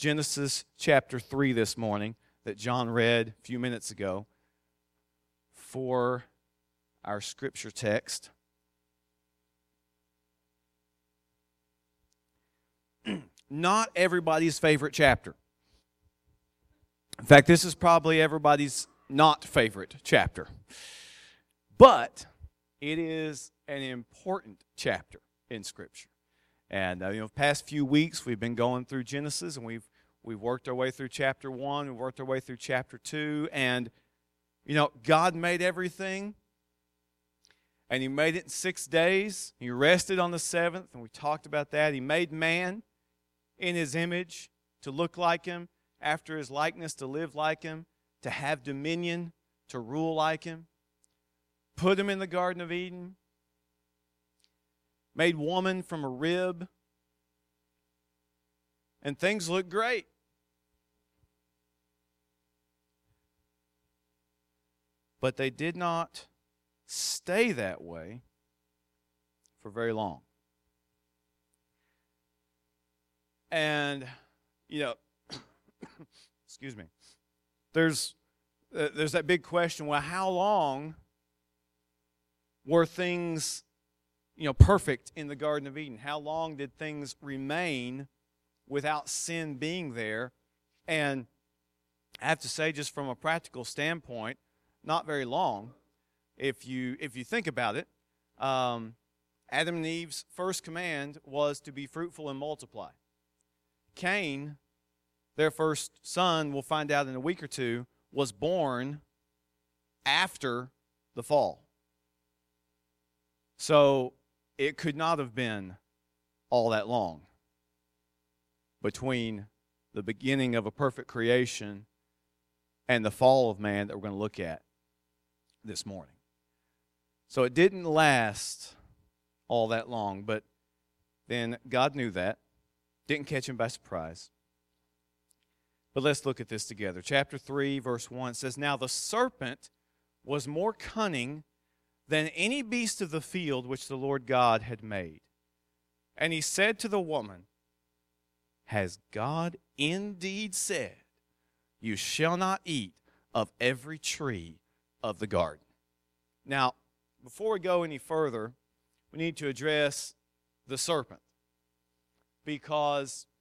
Genesis chapter 3 this morning that John read a few minutes ago for our scripture text. Not everybody's favorite chapter. In fact, this is probably everybody's not favorite chapter. But it is an important chapter in Scripture. And the past few weeks we've been going through Genesis, and we've worked our way through chapter 1, we've worked our way through chapter 2, and God made everything, and He made it in 6 days. He rested on the seventh, and we talked about that. He made man in His image to look like Him, after His likeness, to live like Him, to have dominion, to rule like Him. Put him in the Garden of Eden. Made woman from a rib. And things look great. But they did not stay that way for very long. And, excuse me, there's that big question, well, how long were things, perfect in the Garden of Eden? How long did things remain without sin being there? And I have to say, just from a practical standpoint, not very long. If you think about it, Adam and Eve's first command was to be fruitful and multiply. Cain, their first son, we'll find out in a week or two, was born after the fall. So it could not have been all that long between the beginning of a perfect creation and the fall of man that we're going to look at this morning. So it didn't last all that long, but then God knew that. Didn't catch him by surprise. But let's look at this together. Chapter 3, verse 1 says, "Now the serpent was more cunning than any beast of the field which the Lord God had made. And he said to the woman, 'Has God indeed said, you shall not eat of every tree of the garden?'" Now, before we go any further, we need to address the serpent. Because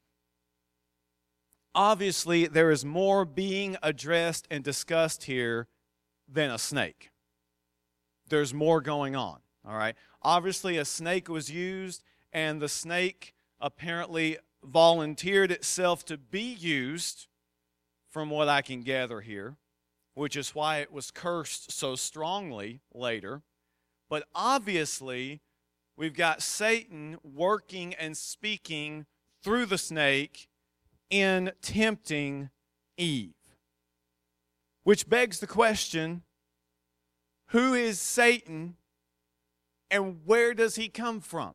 obviously there is more being addressed and discussed here than a snake. There's more going on, all right? Obviously a snake was used, and the snake apparently volunteered itself to be used, from what I can gather here, which is why it was cursed so strongly later. But obviously, we've got Satan working and speaking through the snake in tempting Eve. Which begs the question, who is Satan and where does he come from?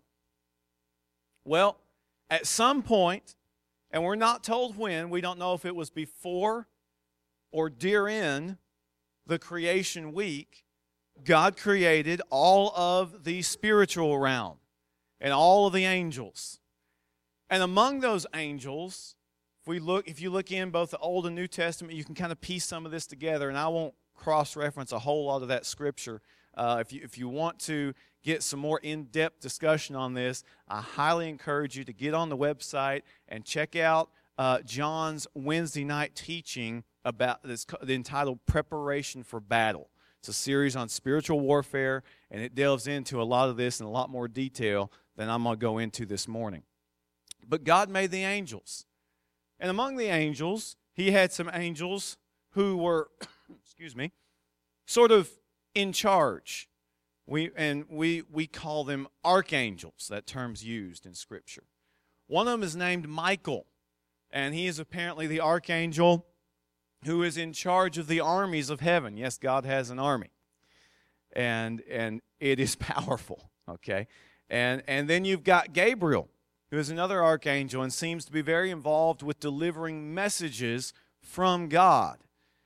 Well, at some point, and we're not told when, we don't know if it was before or during the creation week, God created all of the spiritual realm and all of the angels. And among those angels, if you look in both the Old and New Testament, you can kind of piece some of this together, and I won't cross-reference a whole lot of that scripture. If you want to get some more in-depth discussion on this, I highly encourage you to get on the website and check out John's Wednesday night teaching about this, entitled Preparation for Battle. It's a series on spiritual warfare, and it delves into a lot of this in a lot more detail than I'm going to go into this morning. But God made the angels. And among the angels, he had some angels who were, sort of in charge. We call them archangels. That term's used in Scripture. One of them is named Michael, and he is apparently the archangel who is in charge of the armies of heaven. Yes, God has an army, and it is powerful. Okay, and then you've got Gabriel, who is another archangel and seems to be very involved with delivering messages from God.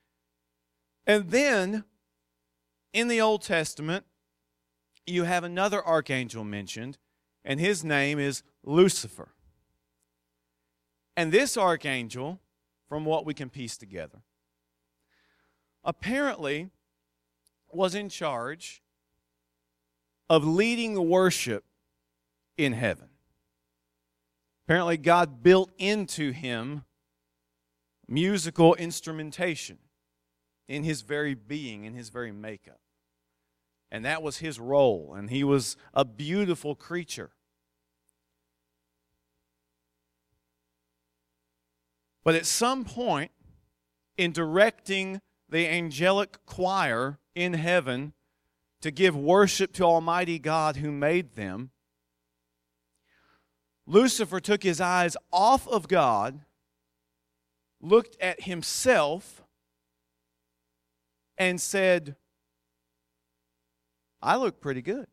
And then in the Old Testament, you have another archangel mentioned, and his name is Lucifer. And this archangel, from what we can piece together, apparently was in charge of leading the worship in heaven. Apparently, God built into him musical instrumentation in his very being, in his very makeup. And that was his role, and he was a beautiful creature. But at some point, in directing the angelic choir in heaven to give worship to Almighty God who made them, Lucifer took his eyes off of God, looked at himself, and said, I look pretty good.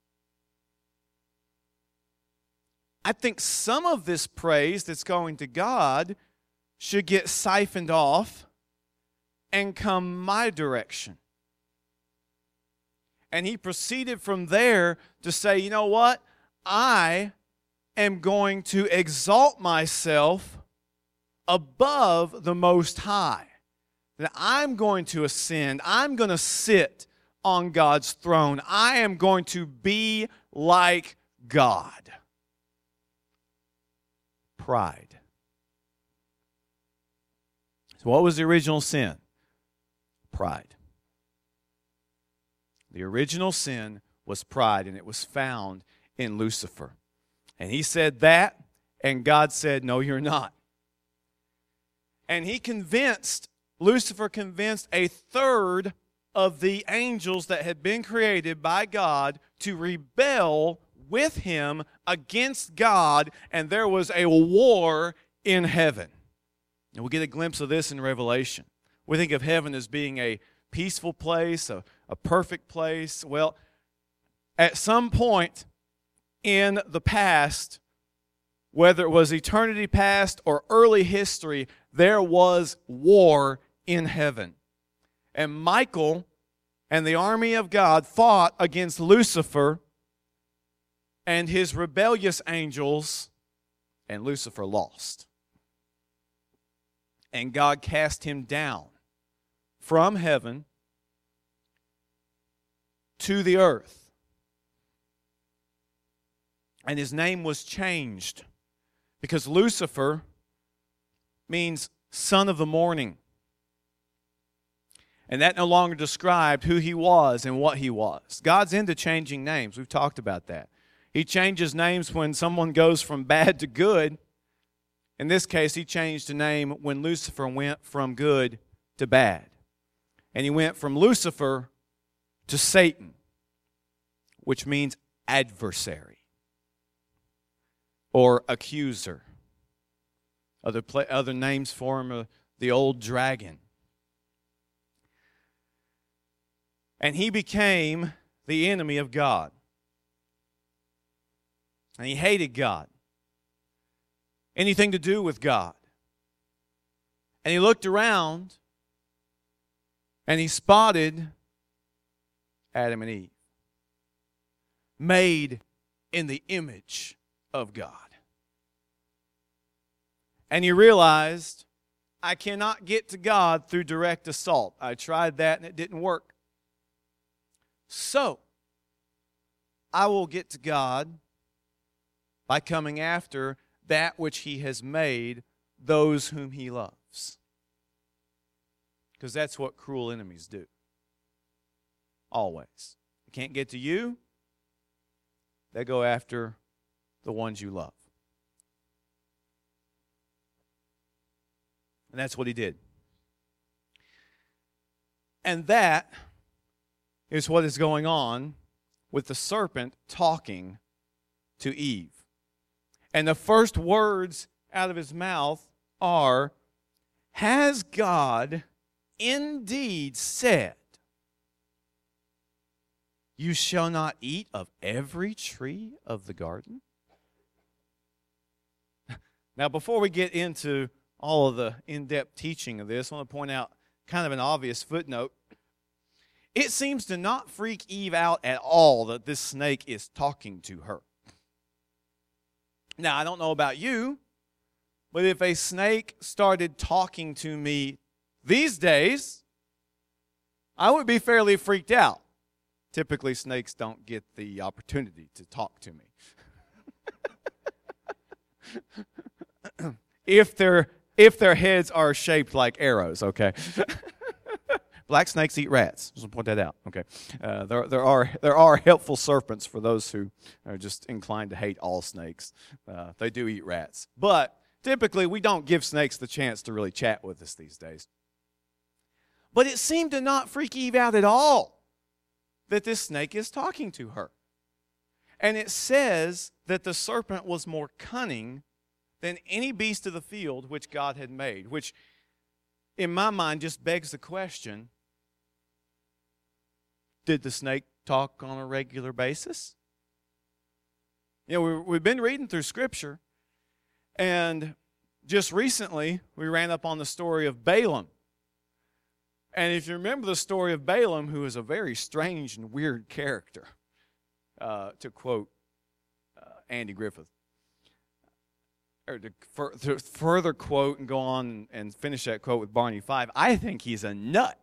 I think some of this praise that's going to God should get siphoned off and come my direction. And he proceeded from there to say, you know what? I am going to exalt myself above the Most High. That I'm going to ascend. I'm going to sit on God's throne. I am going to be like God. Pride. So what was the original sin? Pride. The original sin was pride, and it was found in Lucifer. And he said that, and God said, no, you're not. And Lucifer convinced a third of the angels that had been created by God to rebel with him against God, and there was a war in heaven. And we'll get a glimpse of this in Revelation. We think of heaven as being a peaceful place, a perfect place. Well, at some point in the past, whether it was eternity past or early history, there was war in heaven. And Michael and the army of God fought against Lucifer and his rebellious angels, and Lucifer lost. And God cast him down from heaven to the earth. And his name was changed because Lucifer means son of the morning. And that no longer described who he was and what he was. God's into changing names. We've talked about that. He changes names when someone goes from bad to good. In this case, he changed a name when Lucifer went from good to bad. And he went from Lucifer to Satan, which means adversary or accuser. Other names for him are the old dragon. And he became the enemy of God. And he hated God. Anything to do with God. And he looked around and he spotted Adam and Eve, made in the image of God. And he realized, I cannot get to God through direct assault. I tried that and it didn't work. So, I will get to God by coming after that which he has made, those whom he loves. Because that's what cruel enemies do. Always. They can't get to you, they go after the ones you love. And that's what he did. And that is what is going on with the serpent talking to Eve. And the first words out of his mouth are, has God indeed said, you shall not eat of every tree of the garden? Now, before we get into all of the in-depth teaching of this, I want to point out kind of an obvious footnote. It seems to not freak Eve out at all that this snake is talking to her. Now, I don't know about you, But if a snake started talking to me these days, I would be fairly freaked out. Typically, snakes don't get the opportunity to talk to me. If their heads are shaped like arrows, okay? Black snakes eat rats. Just want to point that out. Okay, there are helpful serpents for those who are just inclined to hate all snakes. They do eat rats, but typically we don't give snakes the chance to really chat with us these days. But it seemed to not freak Eve out at all that this snake is talking to her, and it says that the serpent was more cunning than any beast of the field which God had made, which in my mind just begs the question, did the snake talk on a regular basis? You know, we've been reading through Scripture, and just recently we ran up on the story of Balaam. And if you remember the story of Balaam, who is a very strange and weird character, to quote Andy Griffith, or to further quote and go on and finish that quote with Barney Fife, I think he's a nut.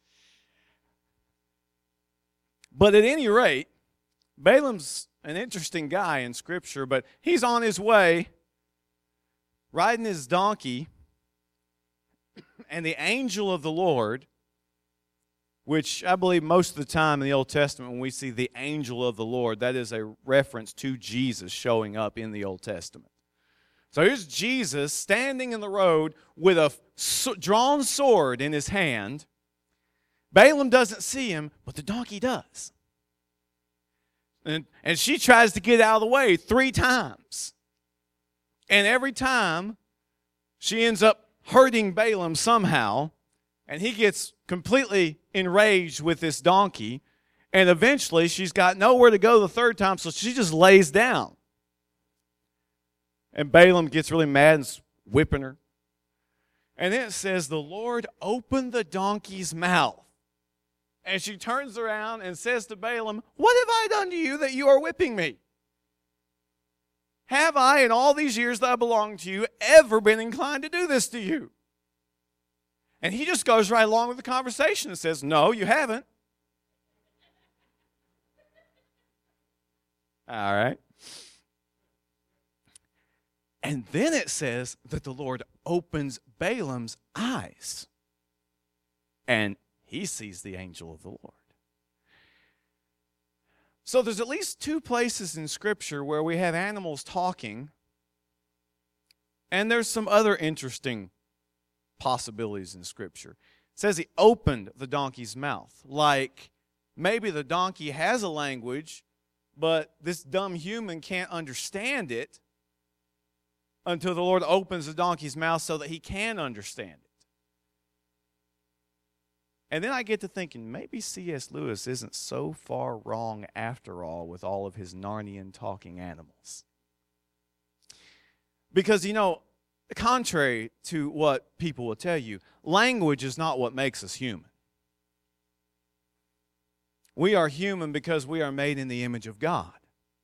But at any rate, Balaam's an interesting guy in Scripture, but he's on his way, riding his donkey, and the angel of the Lord, which I believe most of the time in the Old Testament when we see the angel of the Lord, that is a reference to Jesus showing up in the Old Testament. So here's Jesus standing in the road with a drawn sword in his hand. Balaam doesn't see him, but the donkey does. And she tries to get out of the way 3 times. And every time, she ends up hurting Balaam somehow, and he gets completely enraged with this donkey, and eventually she's got nowhere to go the 3rd time, so she just lays down. And Balaam gets really mad and is whipping her. And then it says, the Lord opened the donkey's mouth. And she turns around and says to Balaam, what have I done to you that you are whipping me? Have I, in all these years that I belong to you, ever been inclined to do this to you? And he just goes right along with the conversation and says, no, you haven't. All right. And then it says that the Lord opens Balaam's eyes, and he sees the angel of the Lord. So there's at least 2 places in Scripture where we have animals talking, and there's some other interesting possibilities in Scripture. It says he opened the donkey's mouth, like maybe the donkey has a language, but this dumb human can't understand it until the Lord opens the donkey's mouth so that he can understand it. And then I get to thinking, maybe C.S. Lewis isn't so far wrong after all with all of his Narnian talking animals. Because, you know, contrary to what people will tell you, language is not what makes us human. We are human because we are made in the image of God.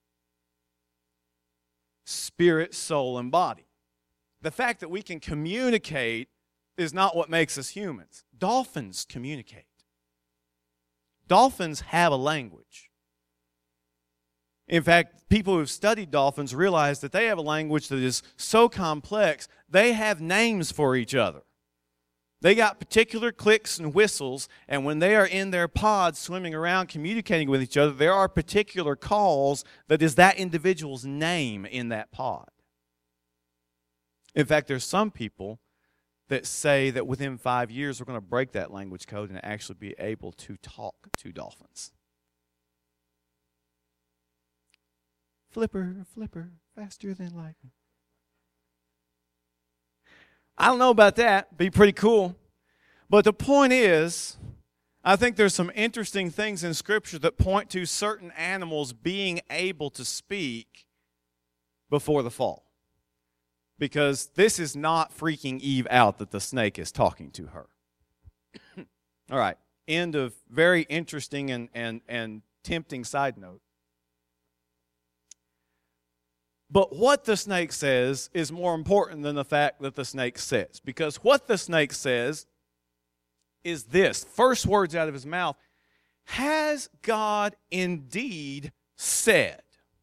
Spirit, soul, and body. The fact that we can communicate is not what makes us humans. Dolphins communicate. Dolphins have a language. In fact, people who've studied dolphins realize that they have a language that is so complex, they have names for each other. They got particular clicks and whistles, and when they are in their pods swimming around communicating with each other, there are particular calls that is that individual's name in that pod. In fact, there's some people that say that within 5 years we're going to break that language code and actually be able to talk to dolphins. Flipper, flipper, faster than lightning. I don't know about that. Be pretty cool. But the point is, I think there's some interesting things in Scripture that point to certain animals being able to speak before the fall. Because this is not freaking Eve out that the snake is talking to her. All right. End of very interesting and tempting side note. But what the snake says is more important than the fact that the snake says. Because what the snake says is this. First words out of his mouth. Has God indeed said,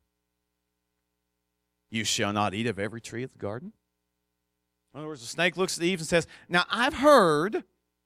you shall not eat of every tree of the garden? In other words, the snake looks at Eve and says, now I've heard,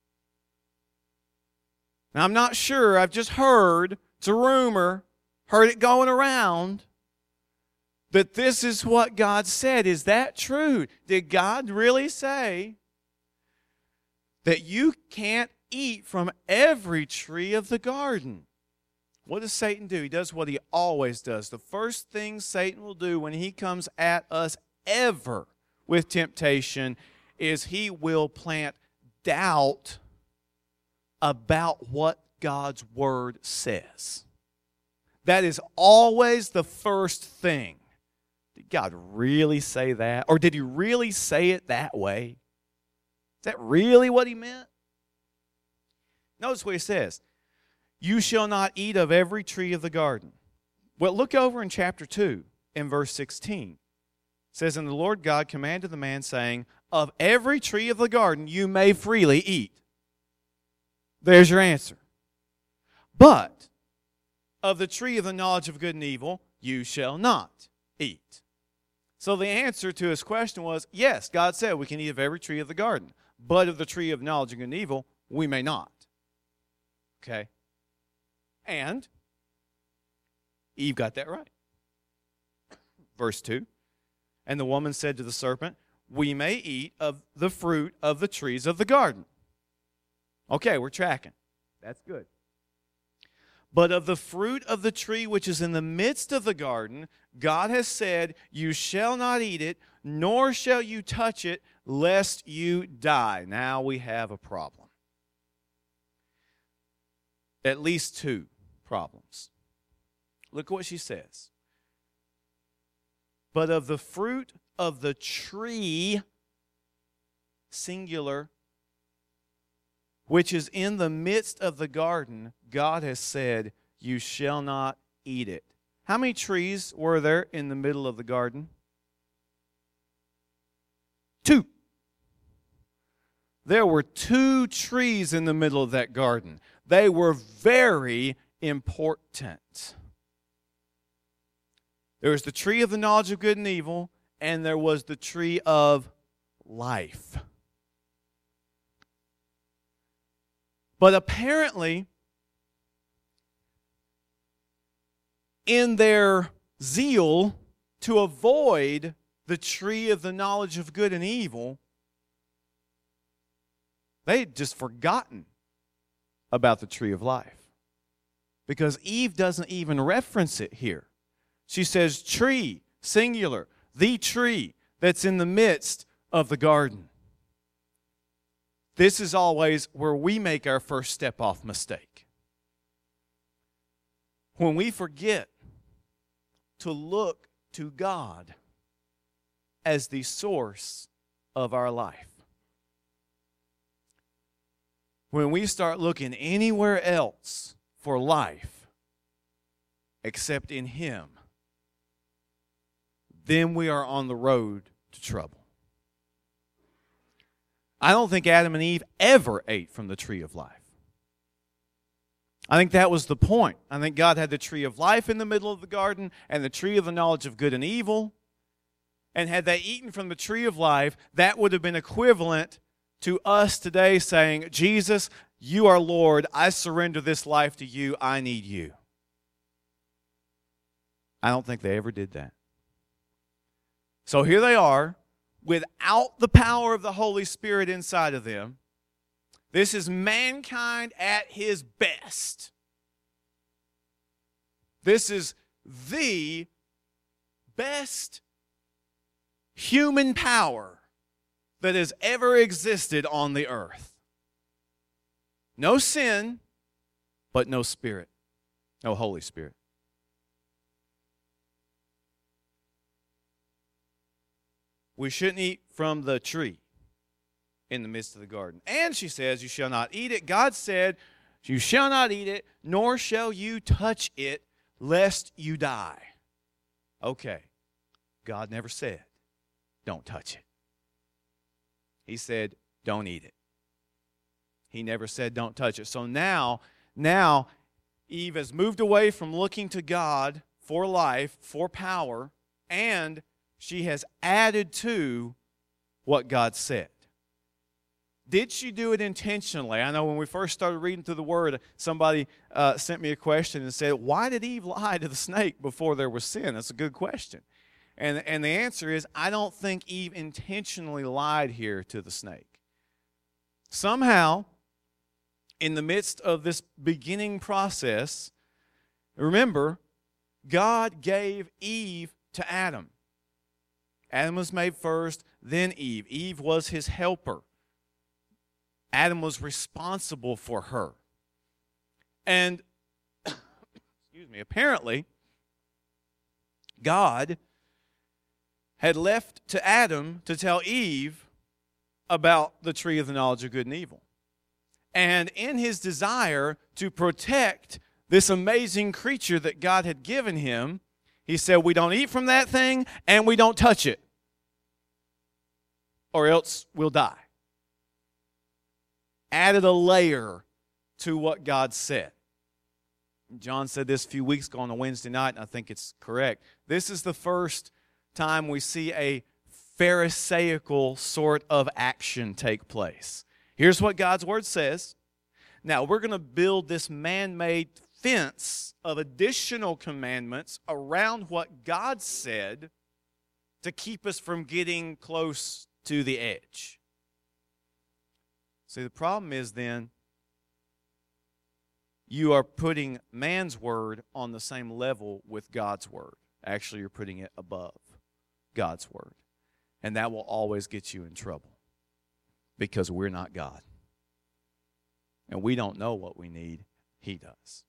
now I'm not sure, I've just heard, it's a rumor, heard it going around, that this is what God said. Is that true? Did God really say that you can't eat from every tree of the garden? What does Satan do? He does what he always does. The first thing Satan will do when he comes at us ever with temptation is he will plant doubt about what God's word says. That is always the first thing. Did God really say that? Or did he really say it that way? Is that really what he meant? Notice what he says. You shall not eat of every tree of the garden. Well, look over in chapter 2 in verse 16. It says, and the Lord God commanded the man, saying, of every tree of the garden you may freely eat. There's your answer. But of the tree of the knowledge of good and evil you shall not eat. So the answer to his question was, yes, God said we can eat of every tree of the garden, but of the tree of knowledge of good and evil we may not. Okay? And Eve got that right. Verse 2, and the woman said to the serpent, we may eat of the fruit of the trees of the garden. Okay, we're tracking. That's good. But of the fruit of the tree which is in the midst of the garden, God has said, you shall not eat it, nor shall you touch it, lest you die. Now we have a problem. At least two problems. Look at what she says. But of the fruit of the tree, singular, which is in the midst of the garden, God has said, you shall not eat it. How many trees were there in the middle of the garden? 2. There were 2 trees in the middle of that garden. They were very important. There was the tree of the knowledge of good and evil, and there was the tree of life. But apparently, in their zeal to avoid the tree of the knowledge of good and evil, they had just forgotten about the tree of life. Because Eve doesn't even reference it here. She says tree, singular, the tree that's in the midst of the garden. This is always where we make our first step off mistake. When we forget to look to God as the source of our life. When we start looking anywhere else for life except in Him, then we are on the road to trouble. I don't think Adam and Eve ever ate from the tree of life. I think that was the point. I think God had the tree of life in the middle of the garden and the tree of the knowledge of good and evil. And had they eaten from the tree of life, that would have been equivalent to us today saying, Jesus, you are Lord. I surrender this life to you. I need you. I don't think they ever did that. So here they are, without the power of the Holy Spirit inside of them. This is mankind at his best. This is the best human power that has ever existed on the earth. No sin, but no Spirit, no Holy Spirit. We shouldn't eat from the tree in the midst of the garden. And she says, you shall not eat it. God said, you shall not eat it, nor shall you touch it, lest you die. Okay. God never said, don't touch it. He said, don't eat it. He never said, don't touch it. So now Eve has moved away from looking to God for life, for power, and she has added to what God said. Did she do it intentionally? I know when we first started reading through the Word, somebody sent me a question and said, why did Eve lie to the snake before there was sin? That's a good question. And the answer is, I don't think Eve intentionally lied here to the snake. Somehow, in the midst of this beginning process, remember, God gave Eve to Adam. Adam was made first, then Eve. Eve was his helper. Adam was responsible for her. And, apparently, God had left to Adam to tell Eve about the tree of the knowledge of good and evil. And in his desire to protect this amazing creature that God had given him, he said, we don't eat from that thing and we don't touch it, or else we'll die. Added a layer to what God said. John said this a few weeks ago on a Wednesday night, and I think it's correct. This is the first time we see a Pharisaical sort of action take place. Here's what God's Word says. Now, we're going to build this man-made fence of additional commandments around what God said to keep us from getting close to the edge. See, the problem is then you are putting man's word on the same level with God's word. Actually, you're putting it above God's word. And that will always get you in trouble because we're not God. And we don't know what we need. He does.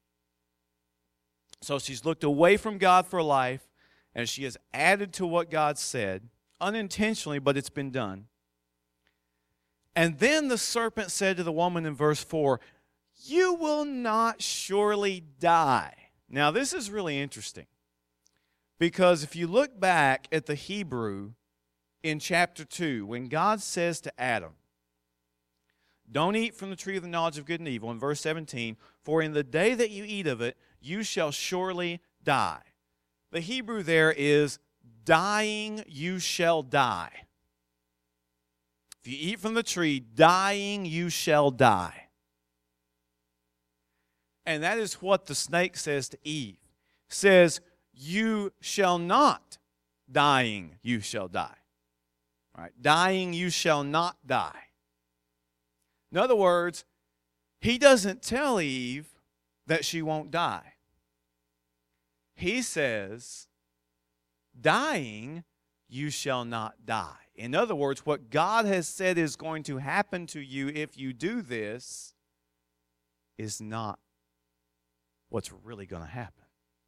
So she's looked away from God for life, and she has added to what God said, unintentionally, but it's been done. And then the serpent said to the woman in verse 4, you will not surely die. Now, this is really interesting because if you look back at the Hebrew in chapter 2, when God says to Adam, don't eat from the tree of the knowledge of good and evil, in verse 17, for in the day that you eat of it, you shall surely die. The Hebrew there is, dying you shall die. If you eat from the tree, dying you shall die. And that is what the snake says to Eve. It says, you shall not, dying you shall die. All right, dying you shall not die. In other words, he doesn't tell Eve that she won't die. He says, dying you shall not die. In other words, what God has said is going to happen to you if you do this is not what's really going to happen.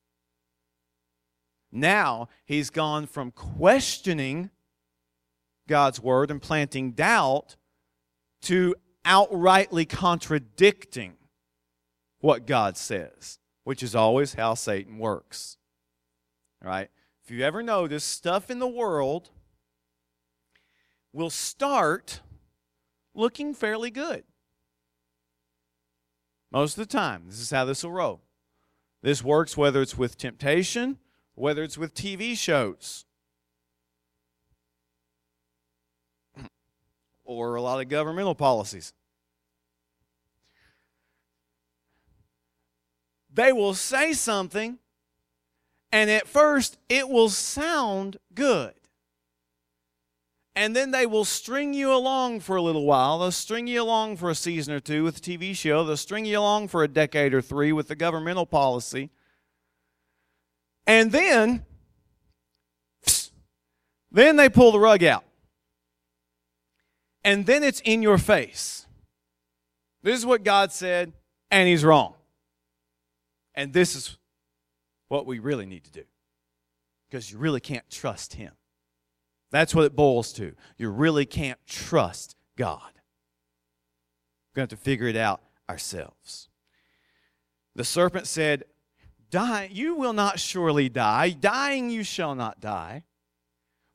Now, he's gone from questioning God's word and planting doubt to outrightly contradicting what God says, which is always how Satan works. All right? If you ever notice, stuff in the world will start looking fairly good. Most of the time, this is how this will roll. This works whether it's with temptation, whether it's with TV shows, or a lot of governmental policies. They will say something, and at first it will sound good. And then they will string you along for a little while. They'll string you along for a season or two with a TV show. They'll string you along for a decade or three with the governmental policy. And then they pull the rug out. And then it's in your face. This is what God said, and He's wrong. And this is what we really need to do. Because you really can't trust Him. That's what it boils to. You really can't trust God. We're going to have to figure it out ourselves. The serpent said, you will not surely die. Dying you shall not die.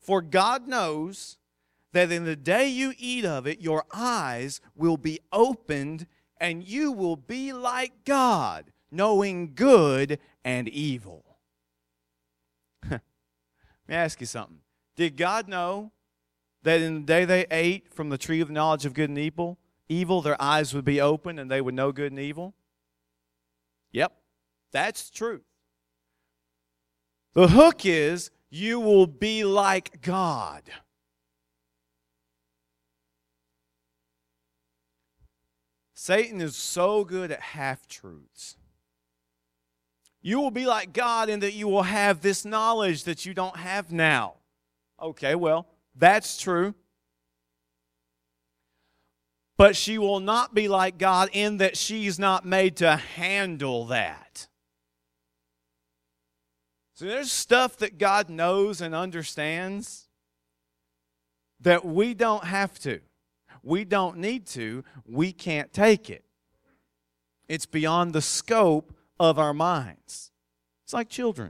For God knows that in the day you eat of it, your eyes will be opened, and you will be like God, knowing good and evil. Let me ask you something. Did God know that in the day they ate from the tree of the knowledge of good and evil, their eyes would be open and they would know good and evil? Yep, that's true. The hook is, you will be like God. Satan is so good at half-truths. You will be like God in that you will have this knowledge that you don't have now. Okay, well, that's true. But she will not be like God in that she's not made to handle that. So there's stuff that God knows and understands that we don't have to. We don't need to. We can't take it. It's beyond the scope of our minds. It's like children.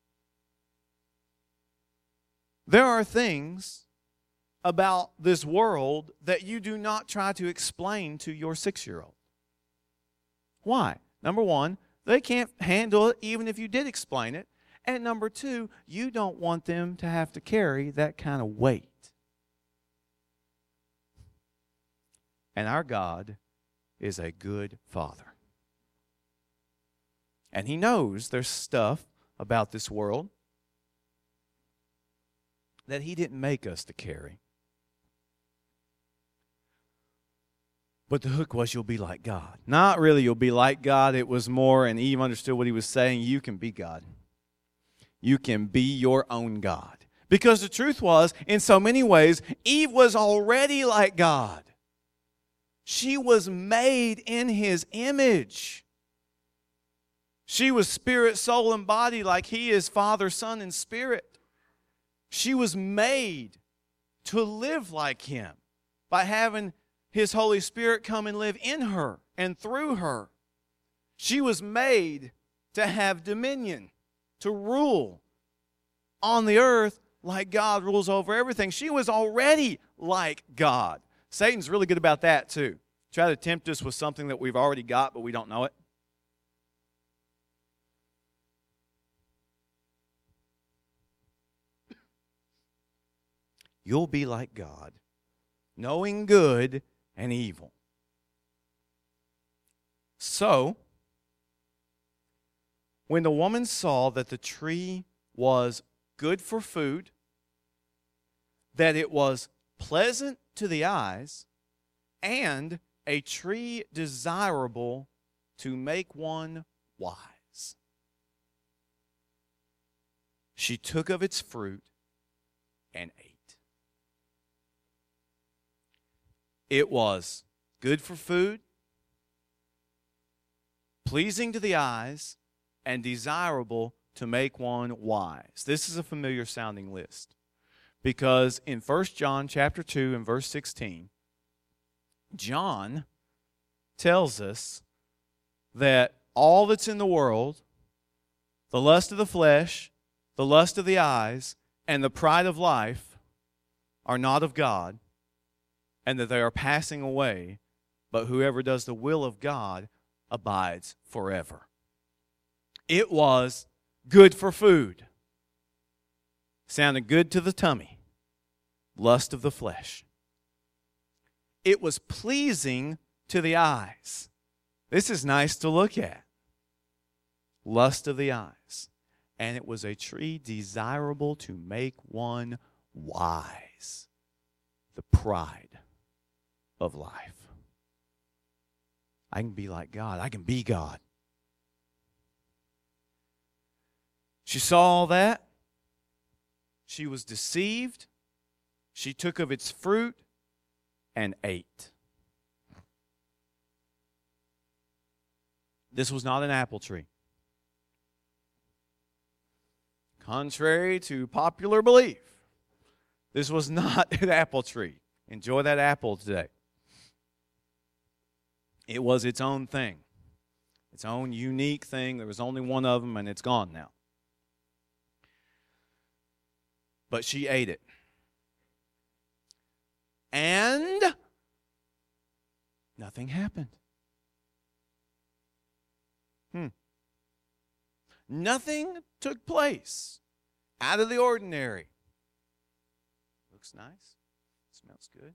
There are things about this world that you do not try to explain to your 6-year-old. Why? Number one, they can't handle it even if you did explain it. And number two, you don't want them to have to carry that kind of weight. And our God is a good Father. And He knows there's stuff about this world that He didn't make us to carry. But the hook was, you'll be like God. Not really you'll be like God. It was more, and Eve understood what He was saying, you can be God. You can be your own God. Because the truth was, in so many ways, Eve was already like God. She was made in His image. She was spirit, soul, and body like He is Father, Son, and Spirit. She was made to live like Him by having His Holy Spirit come and live in her and through her. She was made to have dominion, to rule on the earth like God rules over everything. She was already like God. Satan's really good about that too. Try to tempt us with something that we've already got, but we don't know it. You'll be like God, knowing good and evil. So, when the woman saw that the tree was good for food, that it was pleasant to the eyes, and a tree desirable to make one wise, she took of its fruit and ate. It was good for food, pleasing to the eyes, and desirable to make one wise. This is a familiar sounding list because in 1 John chapter 2 and verse 16, John tells us that all that's in the world, the lust of the flesh, the lust of the eyes, and the pride of life are not of God, and that they are passing away, but whoever does the will of God abides forever. It was good for food. Sounded good to the tummy. Lust of the flesh. It was pleasing to the eyes. This is nice to look at. Lust of the eyes. And it was a tree desirable to make one wise. The pride of life. I can be like God. I can be God. She saw all that. She was deceived. She took of its fruit and ate. This was not an apple tree. Contrary to popular belief, this was not an apple tree. Enjoy that apple today. It was its own thing. Its own unique thing. There was only one of them, and it's gone now. But she ate it. And nothing happened. Nothing took place out of the ordinary. Looks nice. Smells good.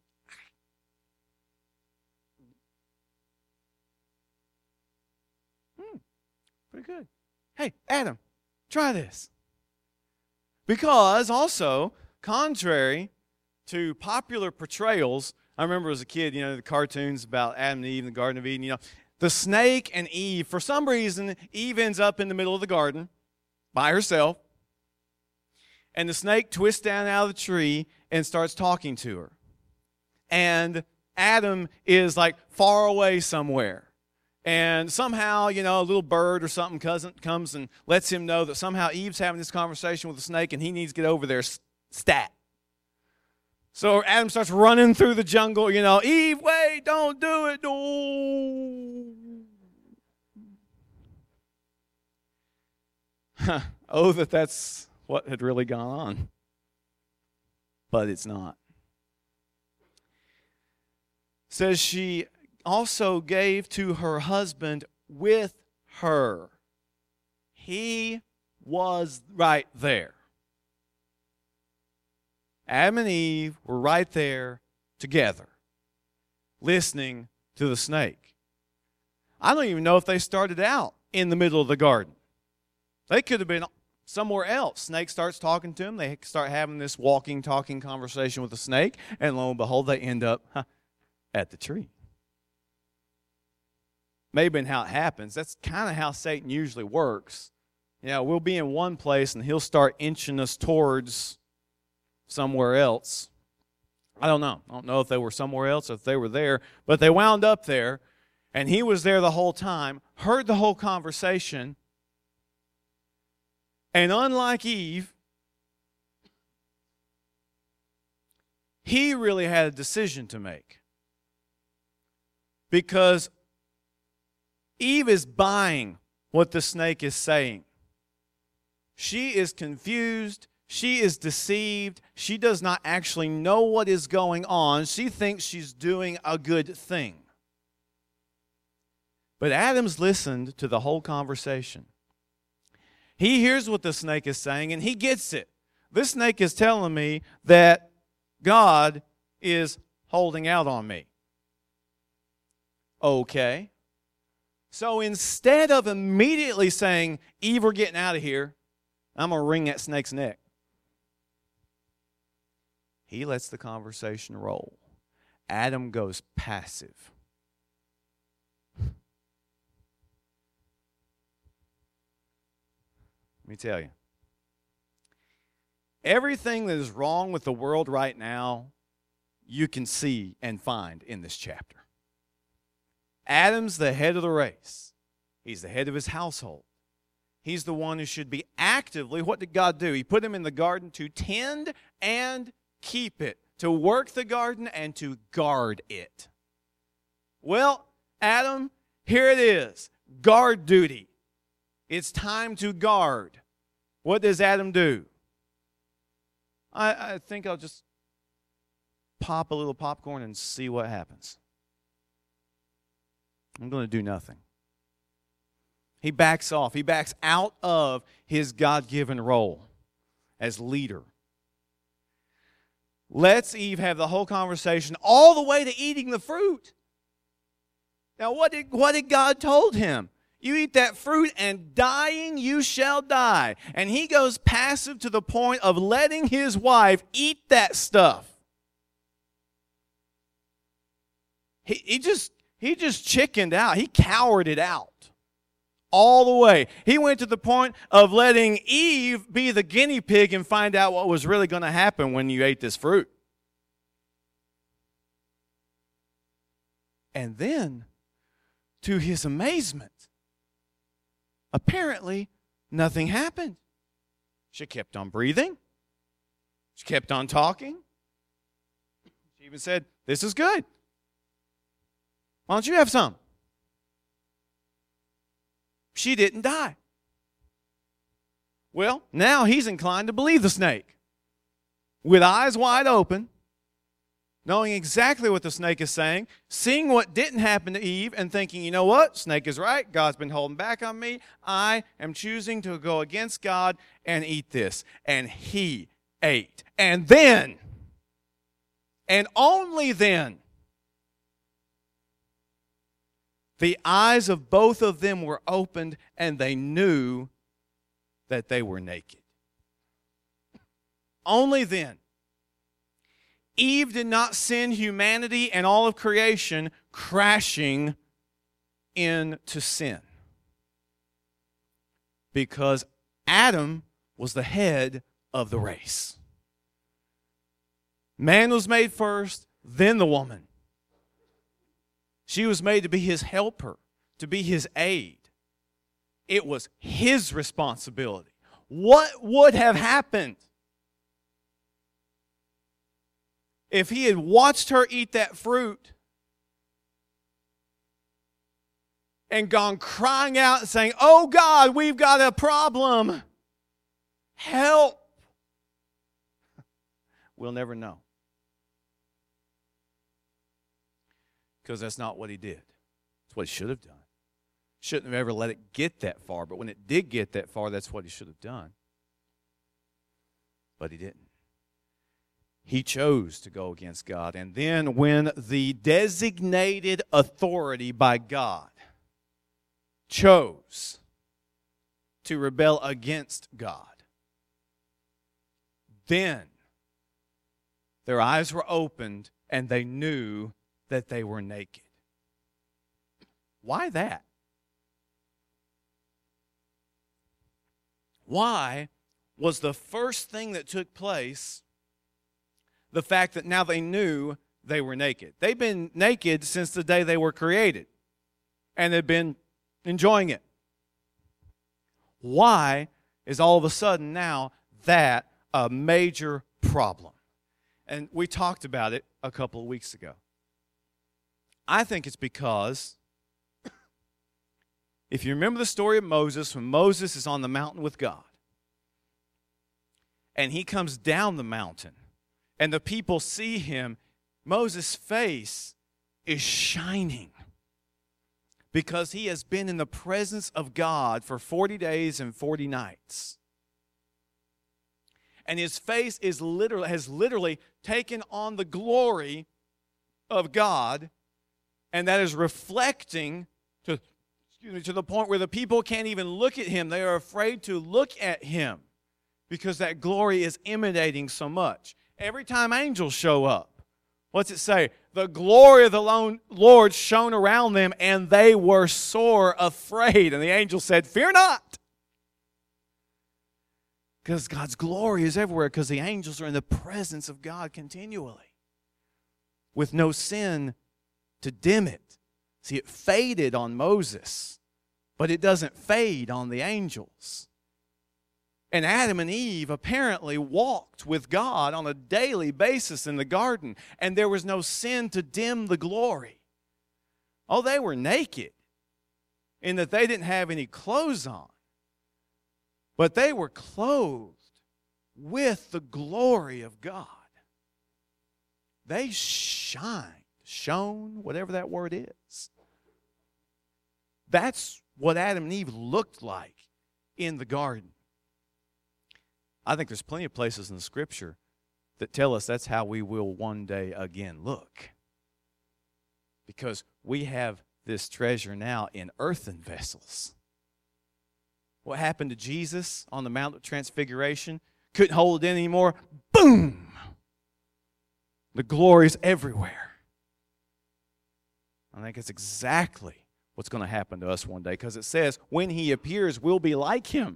Pretty good. Hey, Adam, try this. Because also, contrary to popular portrayals, I remember as a kid, the cartoons about Adam and Eve in the Garden of Eden, the snake and Eve, for some reason, Eve ends up in the middle of the garden by herself. And the snake twists down out of the tree and starts talking to her. And Adam is like far away somewhere. And somehow, a little bird or something comes and lets him know that somehow Eve's having this conversation with the snake and he needs to get over there stat. So Adam starts running through the jungle, Eve, wait, don't do it. No. Oh, that's what had really gone on. But it's not. It says she also gave to her husband with her. He was right there. Adam and Eve were right there together, listening to the snake. I don't even know if they started out in the middle of the garden. They could have been somewhere else. Snake starts talking to them. They start having this walking, talking conversation with the snake, and lo and behold, they end up at the tree. Maybe in how it happens. That's kind of how Satan usually works. We'll be in one place, and he'll start inching us towards somewhere else. I don't know. I don't know if they were somewhere else or if they were there, but they wound up there, and he was there the whole time, heard the whole conversation, and unlike Eve, he really had a decision to make. Because Eve is buying what the snake is saying. She is confused. She is deceived. She does not actually know what is going on. She thinks she's doing a good thing. But Adam's listened to the whole conversation. He hears what the snake is saying, and he gets it. This snake is telling me that God is holding out on me. Okay. So instead of immediately saying, Eve, we're getting out of here, I'm going to wring that snake's neck, he lets the conversation roll. Adam goes passive. Let me tell you. Everything that is wrong with the world right now, you can see and find in this chapter. Adam's the head of the race. He's the head of his household. He's the one who should be actively, what did God do? He put him in the garden to tend and keep it, to work the garden and to guard it. Well, Adam, here it is, guard duty. It's time to guard. What does Adam do? I think I'll just pop a little popcorn and see what happens. I'm going to do nothing. He backs off. He backs out of his God-given role as leader. Lets Eve have the whole conversation all the way to eating the fruit. Now, what did God told him? You eat that fruit and dying you shall die. And he goes passive to the point of letting his wife eat that stuff. He just chickened out. He cowered it out all the way. He went to the point of letting Eve be the guinea pig and find out what was really going to happen when you ate this fruit. And then, to his amazement, apparently nothing happened. She kept on breathing. She kept on talking. She even said, "This is good. Why don't you have some?" She didn't die. Well, now he's inclined to believe the snake. With eyes wide open, knowing exactly what the snake is saying, seeing what didn't happen to Eve, and thinking, you know what? Snake is right. God's been holding back on me. I am choosing to go against God and eat this. And he ate. And then, and only then, the eyes of both of them were opened, and they knew that they were naked. Only then. Eve did not send humanity and all of creation crashing into sin, because Adam was the head of the race. Man was made first, then the woman. She was made to be his helper, to be his aid. It was his responsibility. What would have happened if he had watched her eat that fruit and gone crying out and saying, "Oh God, we've got a problem. Help." We'll never know. Because that's not what he did. It's what he should have done. Shouldn't have ever let it get that far. But when it did get that far, that's what he should have done. But he didn't. He chose to go against God. And then when the designated authority by God chose to rebel against God, then their eyes were opened and they knew that they were naked. Why that? Why was the first thing that took place the fact that now they knew they were naked? They've been naked since the day they were created, and they've been enjoying it. Why is all of a sudden now that a major problem? And we talked about it a couple of weeks ago. I think it's because, if you remember the story of Moses, when Moses is on the mountain with God, and he comes down the mountain, and the people see him, Moses' face is shining because he has been in the presence of God for 40 days and 40 nights. And his face has literally taken on the glory of God, and that is reflecting to the point where the people can't even look at him. They are afraid to look at him because that glory is emanating so much. Every time angels show up, what's it say? The glory of the Lord shone around them, and they were sore afraid. And the angel said, "Fear not." Because God's glory is everywhere, because the angels are in the presence of God continually with no sin to dim it. See, it faded on Moses, but it doesn't fade on the angels. And Adam and Eve apparently walked with God on a daily basis in the garden, and there was no sin to dim the glory. Oh, they were naked in that they didn't have any clothes on, but they were clothed with the glory of God. They shone, whatever that word is. That's what Adam and Eve looked like in the garden. I think there's plenty of places in the Scripture that tell us that's how we will one day again look. Because we have this treasure now in earthen vessels. What happened to Jesus on the Mount of Transfiguration? Couldn't hold it in anymore. Boom! The glory's everywhere. I think it's exactly what's going to happen to us one day, because it says, when he appears, we'll be like him.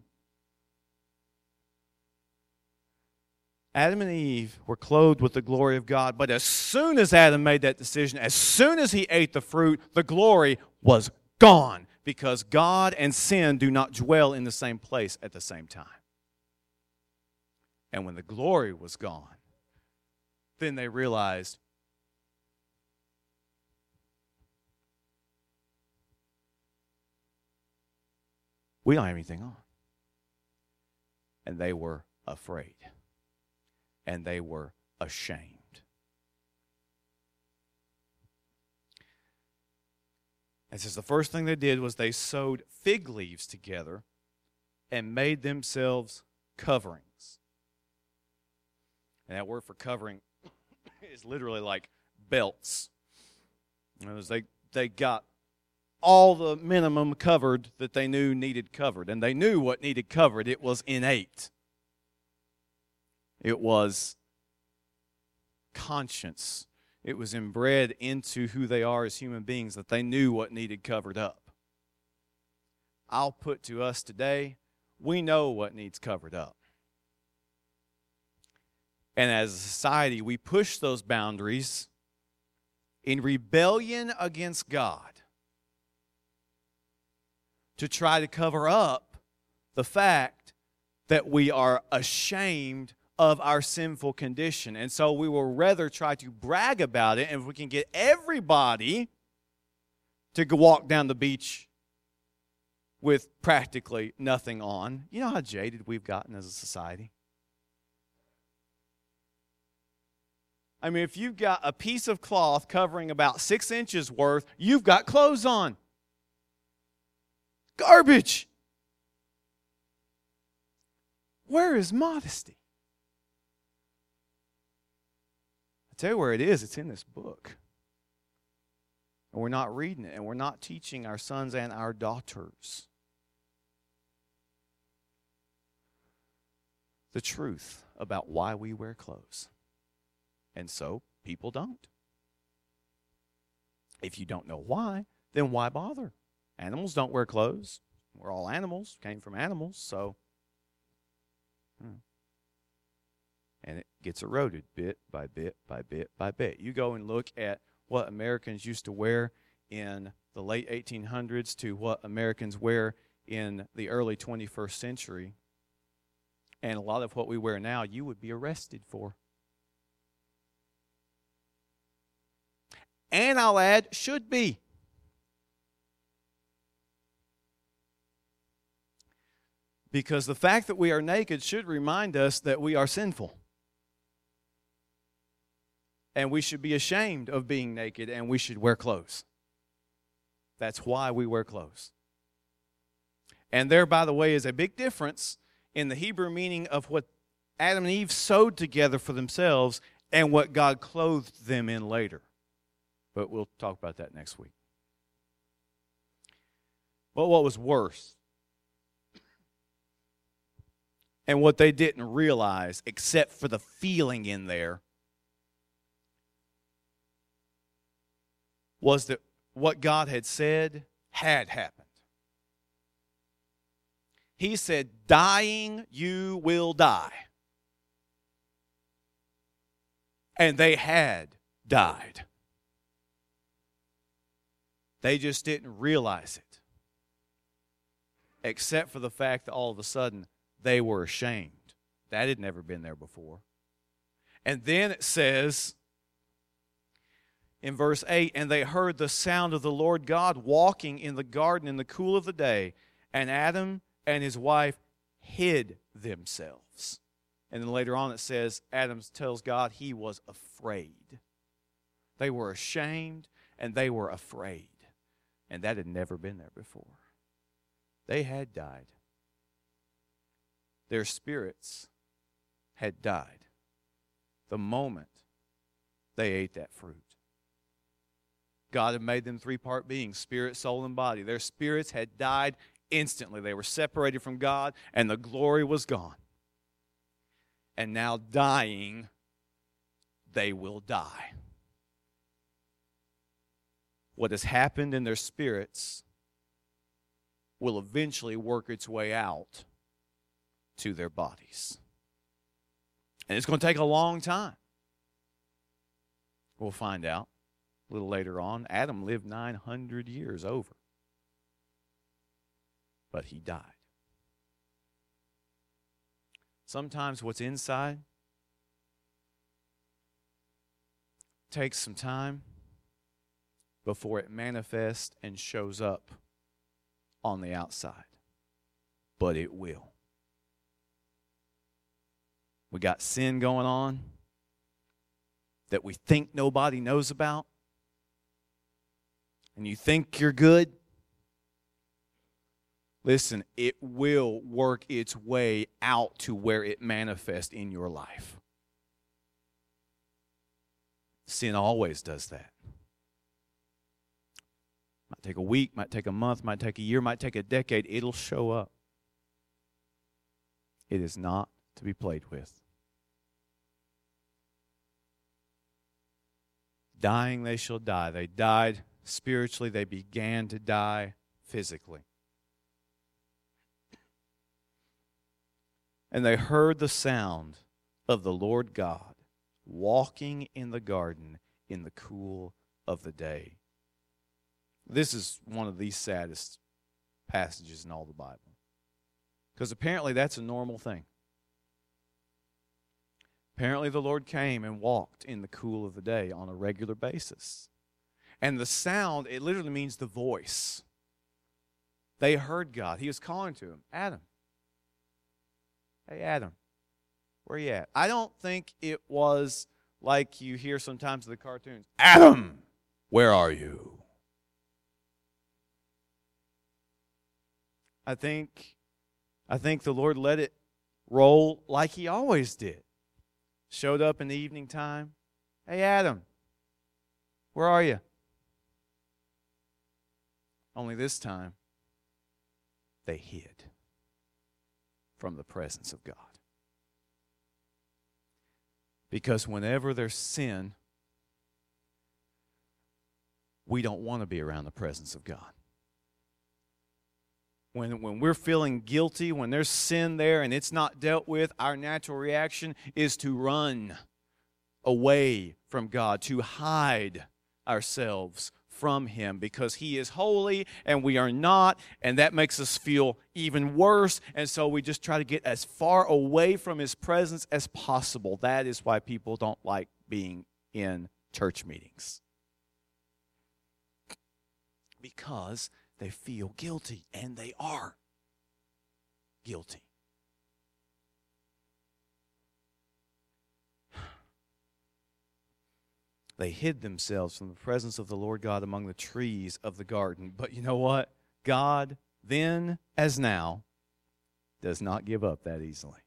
Adam and Eve were clothed with the glory of God, but as soon as Adam made that decision, as soon as he ate the fruit, the glory was gone, because God and sin do not dwell in the same place at the same time. And when the glory was gone, then they realized, we don't have anything on. And they were afraid. And they were ashamed. It says the first thing they did was they sewed fig leaves together and made themselves coverings. And that word for covering is literally like belts. In other words, they got all the minimum covered that they knew needed covered. And they knew what needed covered. It was innate. It was conscience. It was inbred into who they are as human beings, that they knew what needed covered up. I'll put to us today, we know what needs covered up. And as a society, we push those boundaries in rebellion against God to try to cover up the fact that we are ashamed of our sinful condition. And so we will rather try to brag about it, and if we can get everybody to go walk down the beach with practically nothing on. You know how jaded we've gotten as a society? I mean, if you've got a piece of cloth covering about 6 inches worth, you've got clothes on. Garbage. Where is modesty? I tell you where it is. It's in this book. And we're not reading it, and we're not teaching our sons and our daughters the truth about why we wear clothes. And so people don't. If you don't know why, then why bother? Animals don't wear clothes. We're all animals, came from animals, so. And it gets eroded bit by bit by bit by bit. You go and look at what Americans used to wear in the late 1800s to what Americans wear in the early 21st century, and a lot of what we wear now, you would be arrested for. And I'll add, should be. Because the fact that we are naked should remind us that we are sinful. And we should be ashamed of being naked, and we should wear clothes. That's why we wear clothes. And there, by the way, is a big difference in the Hebrew meaning of what Adam and Eve sewed together for themselves and what God clothed them in later. But we'll talk about that next week. But what was worse, and what they didn't realize, except for the feeling in there, was that what God had said had happened. He said, dying, you will die. And they had died. They just didn't realize it. Except for the fact that all of a sudden they were ashamed. That had never been there before. And then it says in verse 8, and they heard the sound of the Lord God walking in the garden in the cool of the day, and Adam and his wife hid themselves. And then later on it says, Adam tells God he was afraid. They were ashamed and they were afraid. And that had never been there before. They had died. Their spirits had died the moment they ate that fruit. God had made them three-part beings, spirit, soul, and body. Their spirits had died instantly. They were separated from God, and the glory was gone. And now dying, they will die. What has happened in their spirits will eventually work its way out to their bodies. And it's going to take a long time. We'll find out a little later on. Adam lived 900 years over. But he died. Sometimes what's inside takes some time before it manifests and shows up on the outside. But it will. We got sin going on that we think nobody knows about. and you think you're good, listen, it will work its way out to where it manifests in your life. Sin always does that. Might take a week, might take a month, might take a year, might take a decade. It'll show up. It is not to be played with. Dying they shall die. They died spiritually. They began to die physically. And they heard the sound of the Lord God walking in the garden in the cool of the day. This is one of the saddest passages in all the Bible. Because apparently that's a normal thing. Apparently the Lord came and walked in the cool of the day on a regular basis. And the sound, it literally means the voice. They heard God. He was calling to him, Adam. Hey, Adam, where you at? I don't think it was like you hear sometimes in the cartoons, Adam, where are you? I think the Lord let it roll like he always did. Showed up in the evening time. Hey, Adam, where are you? Only this time, they hid from the presence of God. Because whenever there's sin, we don't want to be around the presence of God. When we're feeling guilty, when there's sin there and it's not dealt with, our natural reaction is to run away from God, to hide ourselves from Him because He is holy and we are not, and that makes us feel even worse, and so we just try to get as far away from His presence as possible. That is why people don't like being in church meetings. Because they feel guilty, and they are guilty. They hid themselves from the presence of the Lord God among the trees of the garden. But you know what? God, then as now, does not give up that easily.